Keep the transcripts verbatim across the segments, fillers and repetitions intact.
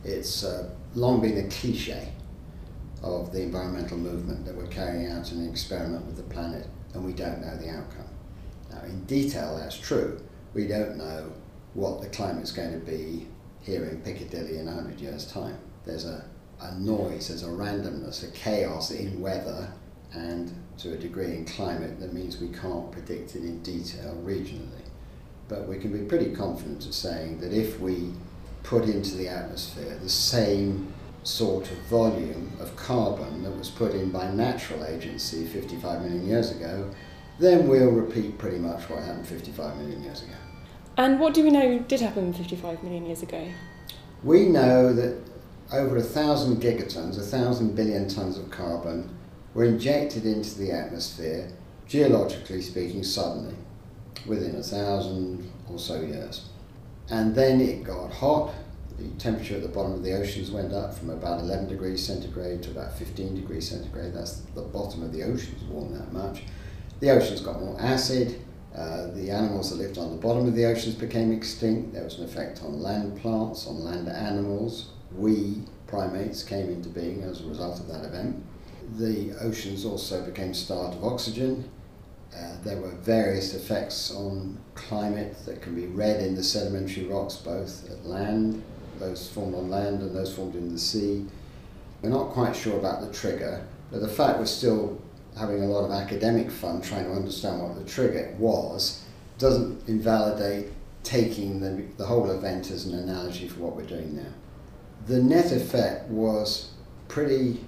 It's uh, long been a cliche of the environmental movement that we're carrying out an experiment with the planet and we don't know the outcome. Now, in detail, that's true. We don't know what the climate's going to be here in Piccadilly in one hundred years' time. There's a, a noise, there's a randomness, a chaos in weather and to a degree in climate that means we can't predict it in detail regionally. But we can be pretty confident of saying that if we put into the atmosphere the same sort of volume of carbon that was put in by natural agency fifty-five million years ago, then we'll repeat pretty much what happened fifty-five million years ago. And what do we know did happen fifty-five million years ago? We know that over a thousand gigatons, a thousand billion tons of carbon were injected into the atmosphere, geologically speaking, suddenly, within a thousand or so years. And then it got hot. The temperature at the bottom of the oceans went up from about eleven degrees centigrade to about fifteen degrees centigrade. That's the bottom of the oceans warmed that much. The oceans got more acid. Uh, the animals that lived on the bottom of the oceans became extinct. There was an effect on land plants, on land animals. We, primates, came into being as a result of that event. The oceans also became starved of oxygen. Uh, there were various effects on climate that can be read in the sedimentary rocks, both at land, those formed on land and those formed in the sea. We're not quite sure about the trigger, but the fact we're still having a lot of academic fun trying to understand what the trigger was doesn't invalidate taking the, the whole event as an analogy for what we're doing now. The net effect was pretty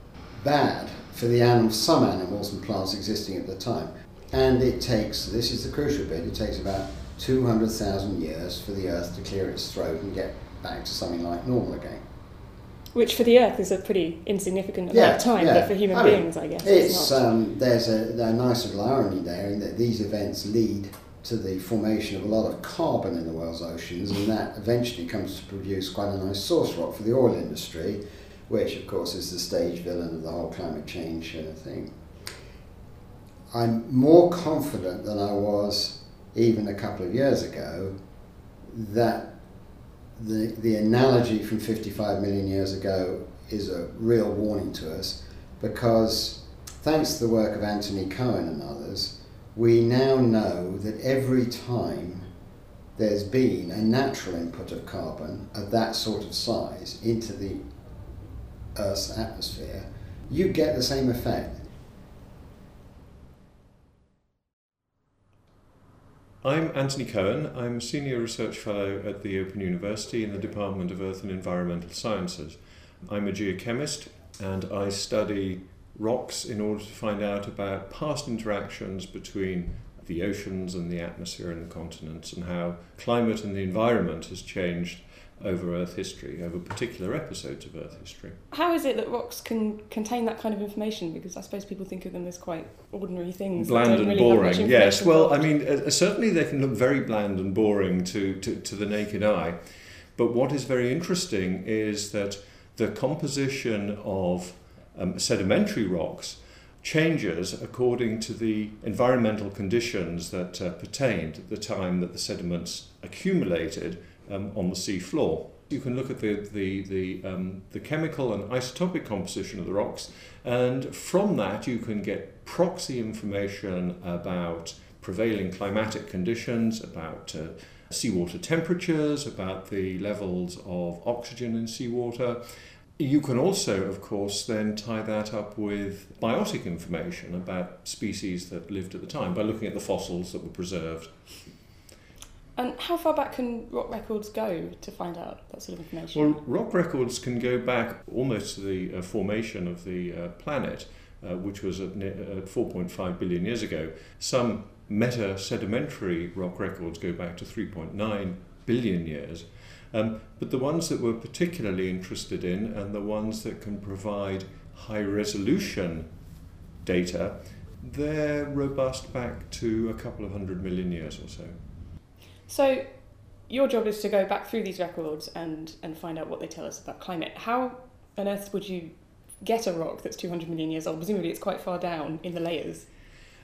bad for the animals, some animals and plants existing at the time. And it takes, this is the crucial bit, it takes about two hundred thousand years for the Earth to clear its throat and get back to something like normal again. Which for the Earth is a pretty insignificant amount Yeah, of time, yeah. but for human I mean, beings, I guess, it's, it's not. um, there's a, a nice little irony there in that these events lead to the formation of a lot of carbon in the world's oceans, and that eventually comes to produce quite a nice source rock for the oil industry, which of course is the stage villain of the whole climate change uh, thing. I'm more confident than I was even a couple of years ago that the, the analogy from fifty-five million years ago is a real warning to us, because thanks to the work of Anthony Cohen and others, we now know that every time there's been a natural input of carbon of that sort of size into the Earth's atmosphere, you get the same effect. I'm Anthony Cohen. I'm Senior Research Fellow at the Open University in the Department of Earth and Environmental Sciences. I'm a geochemist and I study rocks in order to find out about past interactions between the oceans and the atmosphere and the continents, and how climate and the environment has changed over Earth history, over particular episodes of Earth history. How is it that rocks can contain that kind of information? Because I suppose people think of them as quite ordinary things. Bland that don't and really have much boring, yes. Well, I involved. mean, uh, certainly they can look very bland and boring to, to, to the naked eye. But what is very interesting is that the composition of um, sedimentary rocks changes according to the environmental conditions that uh, pertained at the time that the sediments accumulated um, on the sea floor. You can look at the, the, the, um, the chemical and isotopic composition of the rocks, and from that you can get proxy information about prevailing climatic conditions, about uh, seawater temperatures, about the levels of oxygen in seawater. You can also, of course, then tie that up with biotic information about species that lived at the time by looking at the fossils that were preserved. And how far back can rock records go to find out that sort of information? Well, rock records can go back almost to the uh, formation of the uh, planet, uh, which was at, at four point five billion years ago. Some meta-sedimentary rock records go back to three point nine billion years. Um, but the ones that we're particularly interested in, and the ones that can provide high-resolution data, they're robust back to a couple of hundred million years or so. So your job is to go back through these records and, and find out what they tell us about climate. How on earth would you get a rock that's two hundred million years old? Presumably it's quite far down in the layers.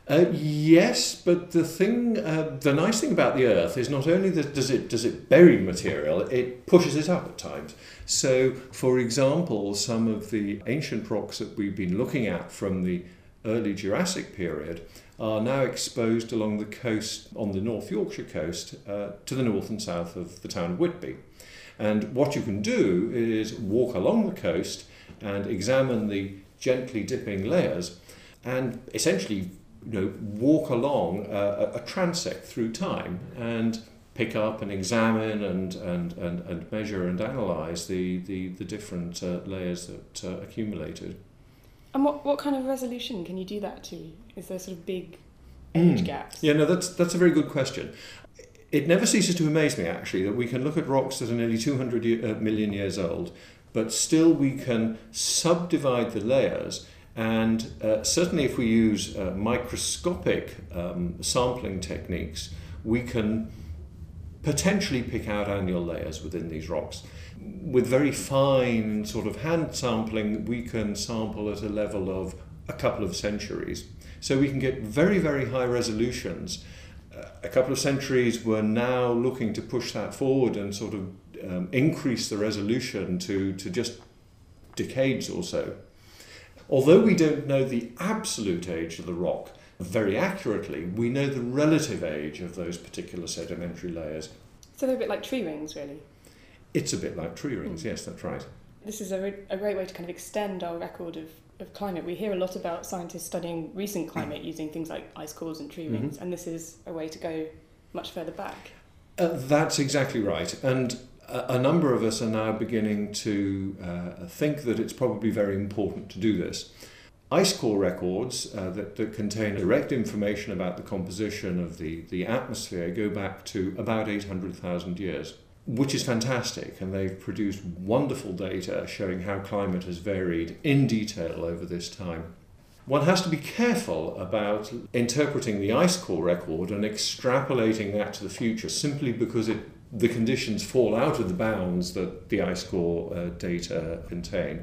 Uh, yes, but the thing, uh, the nice thing about the Earth is not only that does it does it bury material, it pushes it up at times. So, for example, some of the ancient rocks that we've been looking at from the early Jurassic period are now exposed along the coast, on the North Yorkshire coast, uh, to the north and south of the town of Whitby. And what you can do is walk along the coast and examine the gently dipping layers, and essentially, you know, walk along a, a transect through time and pick up and examine and and, and, and measure and analyse the, the, the different uh, layers that uh, accumulated. And what, what kind of resolution can you do that to? Is there sort of big age mm. gaps? Yeah, no, that's that's a very good question. It never ceases to amaze me, actually, that we can look at rocks that are nearly two hundred million years old, but still we can subdivide the layers. And uh, certainly if we use uh, microscopic um, sampling techniques, we can potentially pick out annual layers within these rocks. With very fine sort of hand sampling, we can sample at a level of a couple of centuries. So we can get very, very high resolutions. Uh, a couple of centuries, we're now looking to push that forward and sort of um, increase the resolution to, to just decades or so. Although we don't know the absolute age of the rock very accurately, we know the relative age of those particular sedimentary layers. So they're a bit like tree rings, really? It's a bit like tree rings, mm. yes, that's right. This is a, re- a great way to kind of extend our record of, of climate. We hear a lot about scientists studying recent climate using things like ice cores and tree mm-hmm. rings, and this is a way to go much further back. Uh, that's exactly right. And a, a number of us are now beginning to uh, think that it's probably very important to do this. Ice core records uh, that, that contain direct information about the composition of the, the atmosphere go back to about eight hundred thousand years, which is fantastic, and they've produced wonderful data showing how climate has varied in detail over this time. One has to be careful about interpreting the ice core record and extrapolating that to the future simply because it, the conditions fall out of the bounds that the ice core uh, data contain.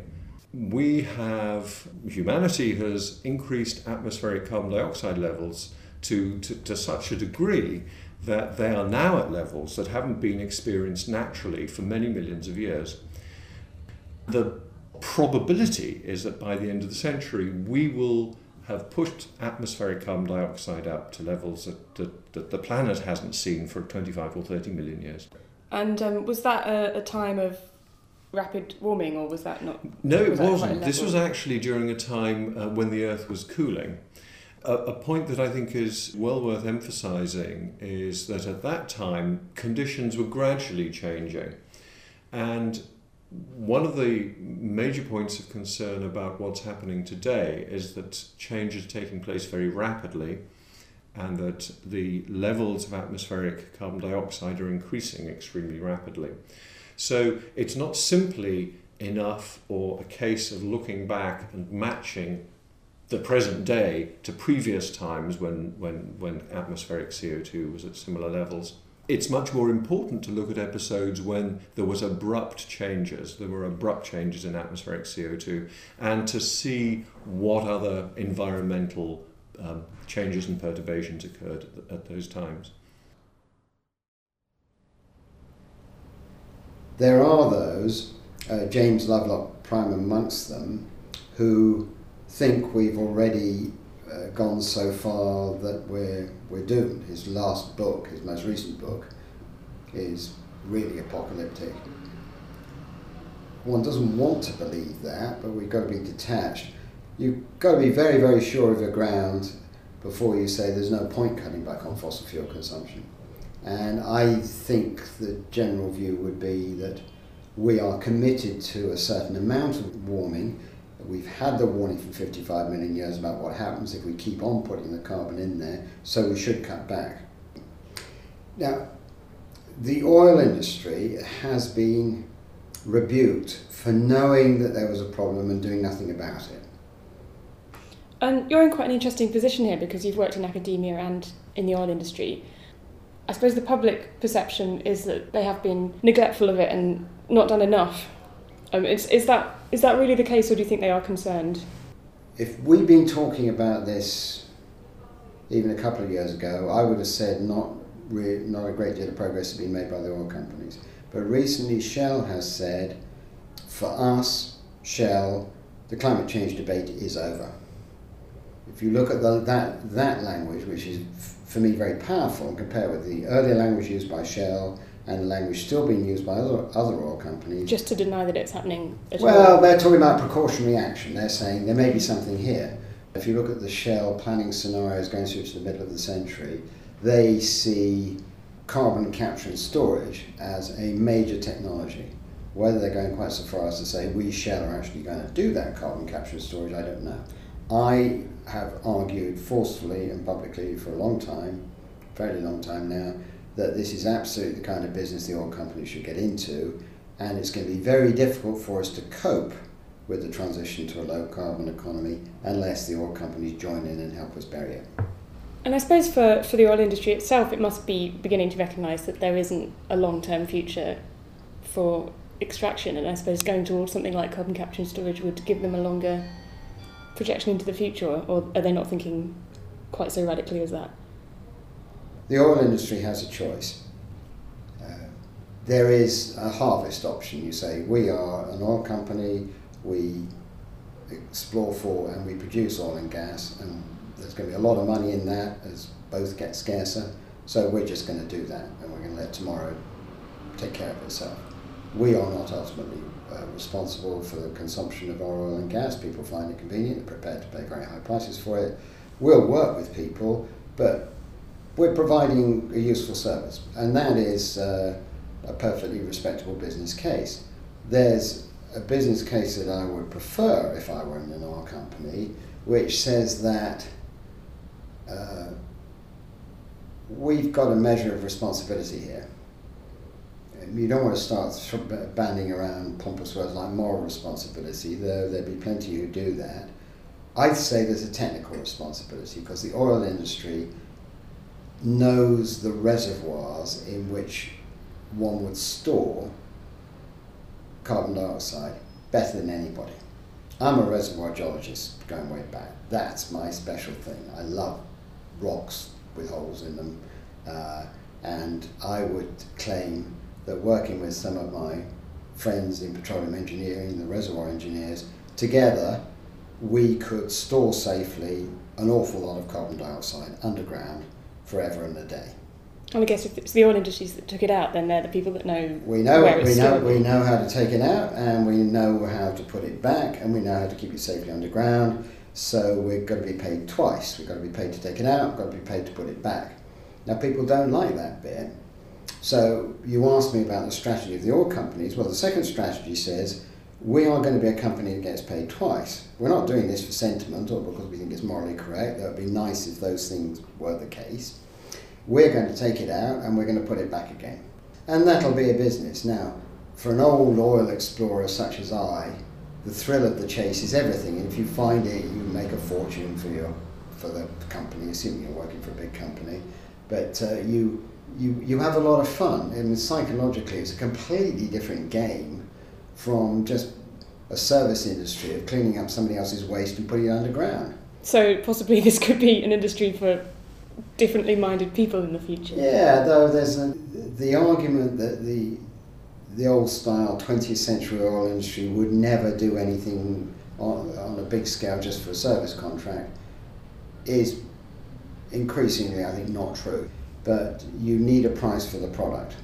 We have, humanity has increased atmospheric carbon dioxide levels to, to, to such a degree that they are now at levels that haven't been experienced naturally for many millions of years. The probability is that by the end of the century we will have pushed atmospheric carbon dioxide up to levels that, that, that the planet hasn't seen for twenty-five or thirty million years. And um, was that a, a time of rapid warming, or was that not? No, it wasn't. This was actually during a time uh, when the Earth was cooling. A, a point that I think is well worth emphasising is that at that time conditions were gradually changing, and one of the major points of concern about what's happening today is that change is taking place very rapidly, and that the levels of atmospheric carbon dioxide are increasing extremely rapidly. So it's not simply enough or a case of looking back and matching the present day to previous times when, when, when atmospheric C O two was at similar levels. It's much more important to look at episodes when there was abrupt changes, there were abrupt changes in atmospheric C O two, and to see what other environmental um, changes and perturbations occurred at, at those times. There are those, uh, James Lovelock prime amongst them, who think we've already uh, gone so far that we're we're doomed. His last book, his most recent book, is really apocalyptic. One doesn't want to believe that, but we've got to be detached. You've got to be very, very sure of your ground before you say there's no point cutting back on fossil fuel consumption. And I think the general view would be that we are committed to a certain amount of warming. We've had the warning for fifty-five million years about what happens if we keep on putting the carbon in there, so we should cut back. Now, the oil industry has been rebuked for knowing that there was a problem and doing nothing about it. And you're in quite an interesting position here because you've worked in academia and in the oil industry. I suppose the public perception is that they have been neglectful of it and not done enough. Um, is, is that is that really the case, or do you think they are concerned? If we've been talking about this even a couple of years ago, I would have said not re- not a great deal of progress has been made by the oil companies. But recently Shell has said, for us, Shell, the climate change debate is over. If you look at the, that, that language, which is f- for me very powerful, and compare it with the earlier language used by Shell and the language still being used by other, other oil companies. Just to deny that it's happening at all. Well, they're talking about precautionary action. They're saying there may be something here. If you look at the Shell planning scenarios going through to the middle of the century, they see carbon capture and storage as a major technology. Whether they're going quite so far as to say we, Shell, are actually going to do that carbon capture and storage, I don't know. I have argued forcefully and publicly for a long time, fairly long time now, that this is absolutely the kind of business the oil companies should get into, and it's going to be very difficult for us to cope with the transition to a low carbon economy unless the oil companies join in and help us bury it. And I suppose for, for the oil industry itself, it must be beginning to recognise that there isn't a long-term future for extraction, and I suppose going towards something like carbon capture and storage would give them a longer projection into the future, or are they not thinking quite so radically as that? The oil industry has a choice. Uh, there is a harvest option. You say, we are an oil company, we explore for and we produce oil and gas, and there's going to be a lot of money in that as both get scarcer, so we're just going to do that and we're going to let tomorrow take care of itself. We are not ultimately uh, responsible for the consumption of our oil and gas. People find it convenient, they're prepared to pay very high prices for it. We'll work with people, but we're providing a useful service, and that is uh, a perfectly respectable business case. There's a business case that I would prefer if I were in an oil company, which says that uh, we've got a measure of responsibility here. You don't want to start banding around pompous words like moral responsibility, though there'd be plenty who do that. I'd say there's a technical responsibility, because the oil industry knows the reservoirs in which one would store carbon dioxide better than anybody. I'm a reservoir geologist going way back. That's my special thing. I love rocks with holes in them, uh, and I would claim that working with some of my friends in petroleum engineering, the reservoir engineers, together we could store safely an awful lot of carbon dioxide underground forever and a day. And I guess if it's the oil industries that took it out, then they're the people that know, we know where it's we know stored. we know how to take it out, and we know how to put it back, and we know how to keep it safely underground. So we've got to be paid twice. We've got to be paid to take it out, we've got to be paid to put it back. Now people don't like that bit. So you asked me about the strategy of the oil companies. Well, the second strategy says we are going to be a company that gets paid twice. We're not doing this for sentiment or because we think it's morally correct. That would be nice if those things were the case. We're going to take it out and we're going to put it back again. And that'll be a business. Now, for an old oil explorer such as I, the thrill of the chase is everything. And if you find it, you make a fortune for your for the company, assuming you're working for a big company. But uh, you, you, you have a lot of fun. And psychologically, it's a completely different game from just a service industry of cleaning up somebody else's waste and putting it underground. So possibly this could be an industry for differently minded people in the future. Yeah, though there's a, the argument that the the old style twentieth century oil industry would never do anything on, on a big scale just for a service contract is increasingly, I think, not true. But you need a price for the product,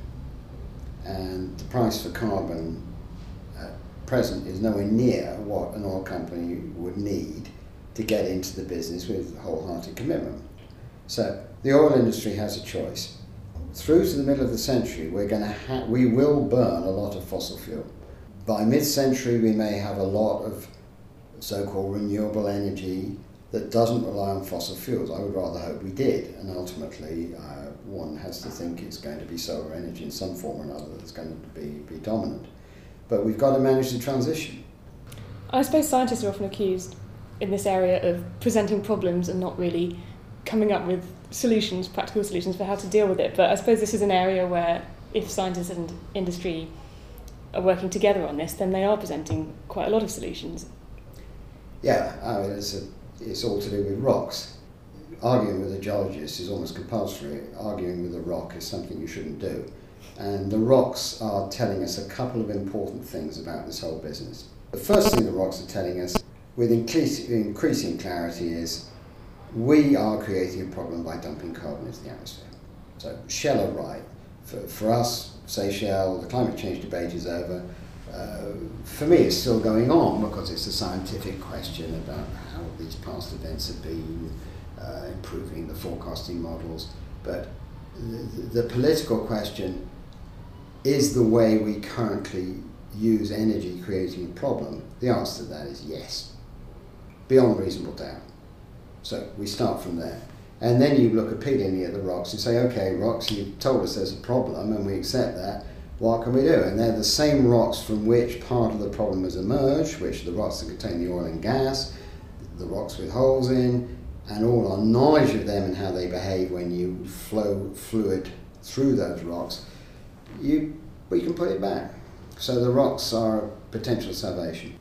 and the price for carbon at present is nowhere near what an oil company would need to get into the business with wholehearted commitment. So the oil industry has a choice. Through to the middle of the century, we're going to ha- we will burn a lot of fossil fuel. By mid-century, we may have a lot of so-called renewable energy that doesn't rely on fossil fuels. I would rather hope we did, and ultimately uh, one has to think it's going to be solar energy in some form or another that's going to be, be dominant. But we've got to manage the transition. I suppose scientists are often accused in this area of presenting problems and not really coming up with solutions, practical solutions for how to deal with it. But I suppose this is an area where if scientists and industry are working together on this, then they are presenting quite a lot of solutions. Yeah, I mean, it's, a, it's all to do with rocks. arguing with a geologist is almost compulsory. Arguing with a rock is something you shouldn't do. And the rocks are telling us a couple of important things about this whole business. The first thing the rocks are telling us with increasing clarity is we are creating a problem by dumping carbon into the atmosphere. So Shell are right. For, for us, say Shell, the climate change debate is over. Uh, for me, it's still going on because it's a scientific question about how these past events have been, uh, improving the forecasting models. But the, the political question, is the way we currently use energy creating a problem? The answer to that is yes, beyond reasonable doubt. So we start from there. And then you look appealingly at the rocks and say, okay, rocks, you've told us there's a problem and we accept that. What can we do? And they're the same rocks from which part of the problem has emerged, which are the rocks that contain the oil and gas, the rocks with holes in, and all our knowledge of them and how they behave when you flow fluid through those rocks, you, we can put it back. So the rocks are a potential salvation.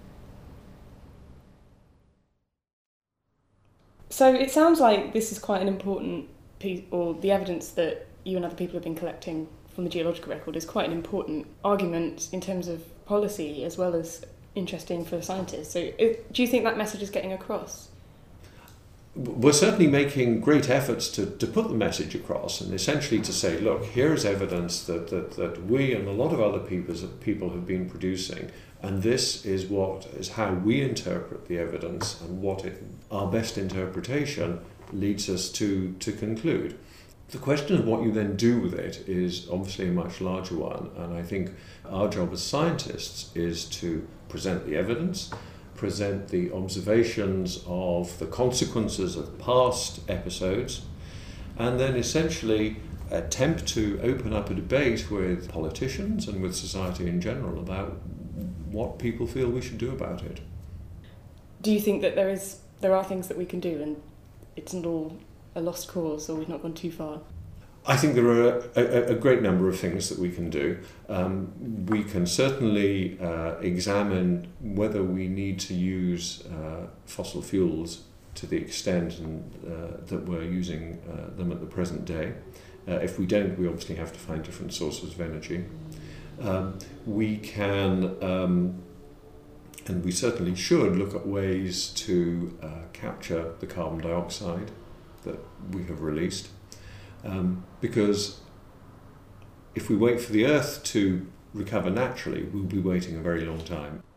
So it sounds like this is quite an important piece, or the evidence that you and other people have been collecting from the geological record is quite an important argument in terms of policy as well as interesting for scientists. So it, do you think that message is getting across? We're certainly making great efforts to, to put the message across and essentially to say, look, here's evidence that, that, that we and a lot of other people, people have been producing, and this is what is how we interpret the evidence and what it, our best interpretation leads us to, to conclude. The question of what you then do with it is obviously a much larger one, and I think our job as scientists is to present the evidence, present the observations of the consequences of past episodes, and then essentially attempt to open up a debate with politicians and with society in general about what people feel we should do about it. Do you think that there is there are things that we can do and it's not all a lost cause or we've not gone too far? I think there are a, a, a great number of things that we can do. Um, we can certainly uh, examine whether we need to use uh, fossil fuels to the extent and, uh, that we're using uh, them at the present day. Uh, if we don't, we obviously have to find different sources of energy. Um, we can, um, and we certainly should, look at ways to uh, capture the carbon dioxide that we have released. Um, because if we wait for the Earth to recover naturally, we'll be waiting a very long time.